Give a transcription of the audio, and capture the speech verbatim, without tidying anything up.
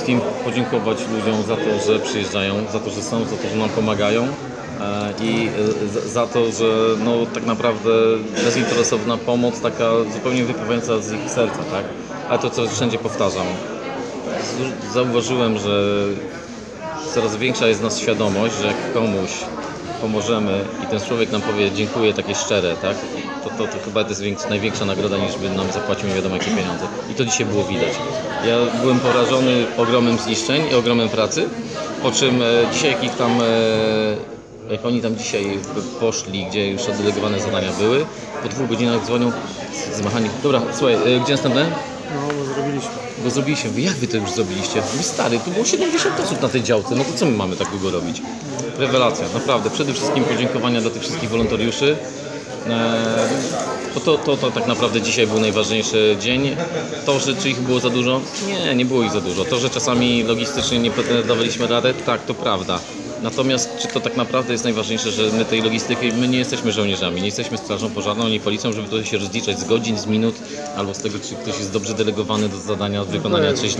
wszystkim podziękować ludziom za to, że przyjeżdżają, za to, że są, za to, że nam pomagają i za to, że no, tak naprawdę bezinteresowna pomoc, taka zupełnie wypływająca z ich serca, tak? Ale to, co wszędzie powtarzam, zauważyłem, że coraz większa jest nas świadomość, że jak komuś pomożemy i ten człowiek nam powie dziękuję, takie szczere, tak? To, to, to chyba to jest większa, największa nagroda, niż by nam zapłacił nie wiadomo jakie pieniądze. I to dzisiaj było widać. Ja byłem porażony ogromem zniszczeń i ogromem pracy, po czym e, dzisiaj jak ich tam, e, jak oni tam dzisiaj poszli, gdzie już oddelegowane zadania były, po dwóch godzinach dzwonią z mechanikiem. Dobra, słuchaj, e, gdzie następne? No, bo zrobiliśmy. Bo zrobiliście. Wy jak wy to już zrobiliście? Mówi stary, tu było siedemdziesiąt osób na tej działce, no to co my mamy tak długo robić? Rewelacja, naprawdę. Przede wszystkim podziękowania dla tych wszystkich wolontariuszy. Eee, bo to, to, to tak naprawdę dzisiaj był najważniejszy dzień. To, że czy ich było za dużo? Nie, nie było ich za dużo. To, że czasami logistycznie nie dawaliśmy radę, tak, to prawda. Natomiast czy to tak naprawdę jest najważniejsze, że my tej logistyki, my nie jesteśmy żołnierzami, nie jesteśmy strażą pożarną, ani policją, żeby tutaj się rozliczać z godzin, z minut, albo z tego, czy ktoś jest dobrze delegowany do zadania, od wykonania czyjś